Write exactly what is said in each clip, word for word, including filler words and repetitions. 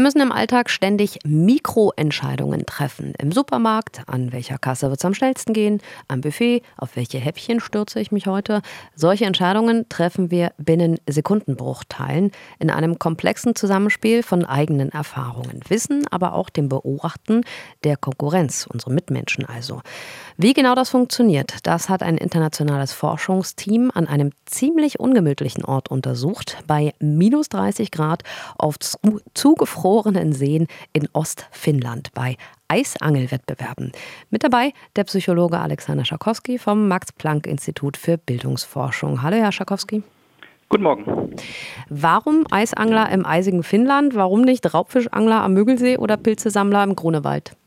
müssen im Alltag ständig Mikroentscheidungen treffen. Im Supermarkt, an welcher Kasse wird es am schnellsten gehen, am Buffet, auf welche Häppchen stürze ich mich heute. Solche Entscheidungen treffen wir binnen Sekundenbruchteilen in einem komplexen Zusammenspiel von eigenen Erfahrungen, Wissen, aber auch dem Beobachten der Konkurrenz, unsere Mitmenschen also. Wie genau das funktioniert, das hat ein internationales Forschungsteam an einem ziemlich ungemütlichen Ort untersucht, bei minus dreißig Grad auf zu, zugefrorenen Seen in Ostfinnland bei Eisangelwettbewerben. Mit dabei der Psychologe Alexander Schakowski vom Max-Planck-Institut für Bildungsforschung. Hallo, Herr Schakowski. Guten Morgen. Warum Eisangler im eisigen Finnland? Warum nicht Raubfischangler am Müggelsee oder Pilzesammler im Grunewald?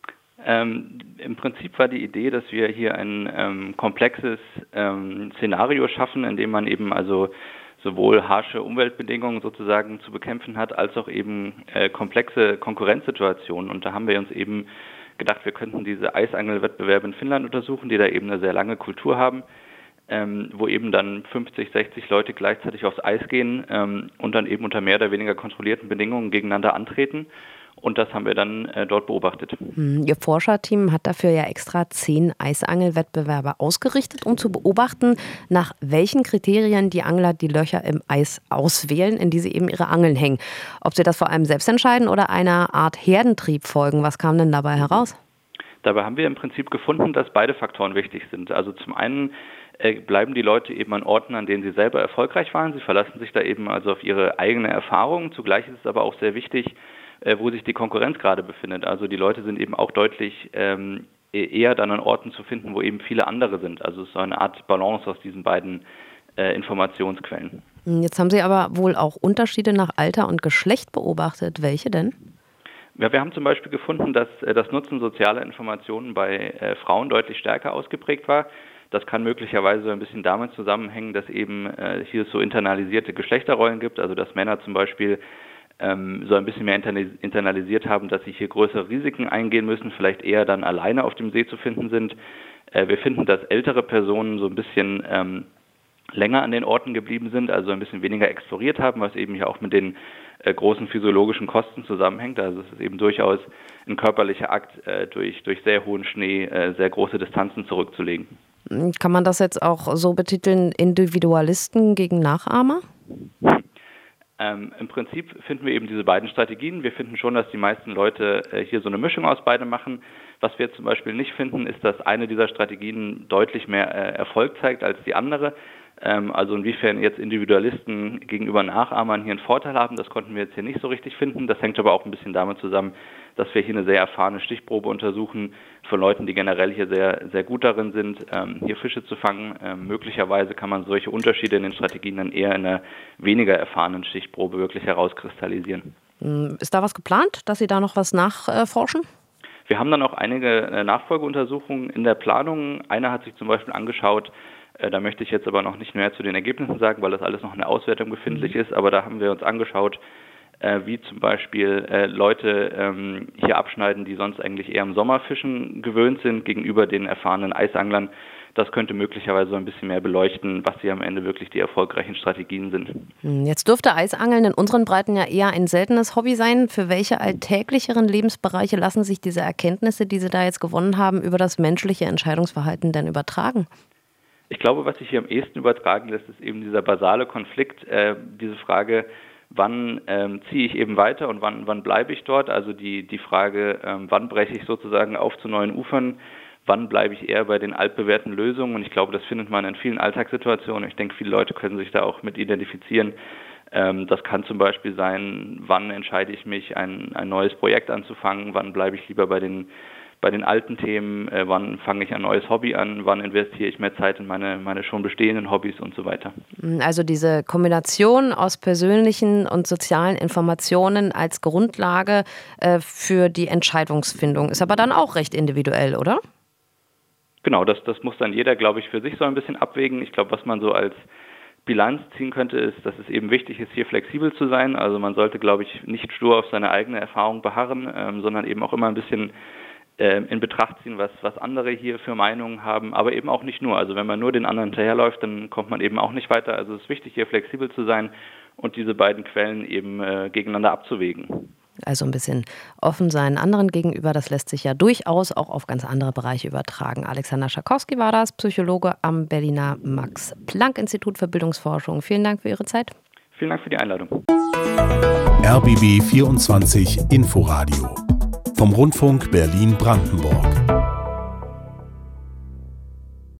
Ähm, Im Prinzip war die Idee, dass wir hier ein ähm, komplexes ähm, Szenario schaffen, in dem man eben also sowohl harsche Umweltbedingungen sozusagen zu bekämpfen hat, als auch eben äh, komplexe Konkurrenzsituationen. Und da haben wir uns eben gedacht, wir könnten diese Eisangelwettbewerbe in Finnland untersuchen, die da eben eine sehr lange Kultur haben, ähm, wo eben dann fünfzig, sechzig Leute gleichzeitig aufs Eis gehen ähm, und dann eben unter mehr oder weniger kontrollierten Bedingungen gegeneinander antreten. Und das haben wir dann äh, dort beobachtet. Ihr Forscherteam hat dafür ja extra zehn Eisangelwettbewerbe ausgerichtet, um zu beobachten, nach welchen Kriterien die Angler die Löcher im Eis auswählen, in die sie eben ihre Angeln hängen. Ob sie das vor allem selbst entscheiden oder einer Art Herdentrieb folgen. Was kam denn dabei heraus? Dabei haben wir im Prinzip gefunden, dass beide Faktoren wichtig sind. Also zum einen äh, bleiben die Leute eben an Orten, an denen sie selber erfolgreich waren. Sie verlassen sich da eben also auf ihre eigene Erfahrung. Zugleich ist es aber auch sehr wichtig, wo sich die Konkurrenz gerade befindet. Also die Leute sind eben auch deutlich ähm, eher dann an Orten zu finden, wo eben viele andere sind. Also es ist so eine Art Balance aus diesen beiden äh, Informationsquellen. Jetzt haben Sie aber wohl auch Unterschiede nach Alter und Geschlecht beobachtet. Welche denn? Ja, wir haben zum Beispiel gefunden, dass äh, das Nutzen sozialer Informationen bei äh, Frauen deutlich stärker ausgeprägt war. Das kann möglicherweise ein bisschen damit zusammenhängen, dass eben äh, hier es so internalisierte Geschlechterrollen gibt, also dass Männer zum Beispiel so ein bisschen mehr internalisiert haben, dass sie hier größere Risiken eingehen müssen, vielleicht eher dann alleine auf dem See zu finden sind. Wir finden, dass ältere Personen so ein bisschen ähm, länger an den Orten geblieben sind, also ein bisschen weniger exploriert haben, was eben hier auch mit den äh, großen physiologischen Kosten zusammenhängt. Also es ist eben durchaus ein körperlicher Akt, äh, durch, durch sehr hohen Schnee äh, sehr große Distanzen zurückzulegen. Kann man das jetzt auch so betiteln, Individualisten gegen Nachahmer? Ähm, Im Prinzip finden wir eben diese beiden Strategien. Wir finden schon, dass die meisten Leute äh, hier so eine Mischung aus beidem machen. Was wir zum Beispiel nicht finden, ist, dass eine dieser Strategien deutlich mehr äh, Erfolg zeigt als die andere. Ähm, also inwiefern jetzt Individualisten gegenüber Nachahmern hier einen Vorteil haben, das konnten wir jetzt hier nicht so richtig finden. Das hängt aber auch ein bisschen damit zusammen, dass wir hier eine sehr erfahrene Stichprobe untersuchen von Leuten, die generell hier sehr, sehr gut darin sind, ähm, hier Fische zu fangen. Ähm, möglicherweise kann man solche Unterschiede in den Strategien dann eher in einer weniger erfahrenen Stichprobe wirklich herauskristallisieren. Ist da was geplant, dass Sie da noch was nachforschen? Wir haben dann auch einige äh, Nachfolgeuntersuchungen in der Planung. Eine hat sich zum Beispiel angeschaut, äh, da möchte ich jetzt aber noch nicht mehr zu den Ergebnissen sagen, weil das alles noch in der Auswertung befindlich ist, aber da haben wir uns angeschaut, wie zum Beispiel äh, Leute ähm, hier abschneiden, die sonst eigentlich eher im Sommerfischen gewöhnt sind, gegenüber den erfahrenen Eisanglern. Das könnte möglicherweise so ein bisschen mehr beleuchten, was hier am Ende wirklich die erfolgreichen Strategien sind. Jetzt dürfte Eisangeln in unseren Breiten ja eher ein seltenes Hobby sein. Für welche alltäglicheren Lebensbereiche lassen sich diese Erkenntnisse, die Sie da jetzt gewonnen haben, über das menschliche Entscheidungsverhalten denn übertragen? Ich glaube, was sich hier am ehesten übertragen lässt, ist eben dieser basale Konflikt, äh, diese Frage, wann ähm, ziehe ich eben weiter und wann, wann bleibe ich dort? Also die, die Frage, ähm, wann breche ich sozusagen auf zu neuen Ufern? Wann bleibe ich eher bei den altbewährten Lösungen? Und ich glaube, das findet man in vielen Alltagssituationen. Ich denke, viele Leute können sich da auch mit identifizieren. Ähm, das kann zum Beispiel sein, wann entscheide ich mich, ein, ein neues Projekt anzufangen? Wann bleibe ich lieber bei den bei den alten Themen, äh, wann fange ich ein neues Hobby an, wann investiere ich mehr Zeit in meine, meine schon bestehenden Hobbys und so weiter. Also diese Kombination aus persönlichen und sozialen Informationen als Grundlage äh, für die Entscheidungsfindung ist aber dann auch recht individuell, oder? Genau, das, das muss dann jeder, glaube ich, für sich so ein bisschen abwägen. Ich glaube, was man so als Bilanz ziehen könnte, ist, dass es eben wichtig ist, hier flexibel zu sein. Also man sollte, glaube ich, nicht stur auf seine eigene Erfahrung beharren, ähm, sondern eben auch immer ein bisschen in Betracht ziehen, was, was andere hier für Meinungen haben, aber eben auch nicht nur. Also wenn man nur den anderen hinterherläuft, dann kommt man eben auch nicht weiter. Also es ist wichtig, hier flexibel zu sein und diese beiden Quellen eben äh, gegeneinander abzuwägen. Also ein bisschen offen sein anderen gegenüber, das lässt sich ja durchaus auch auf ganz andere Bereiche übertragen. Alexander Scharkowski war das, Psychologe am Berliner Max-Planck-Institut für Bildungsforschung. Vielen Dank für Ihre Zeit. Vielen Dank für die Einladung. R B B vierundzwanzig Inforadio vom Rundfunk Berlin-Brandenburg.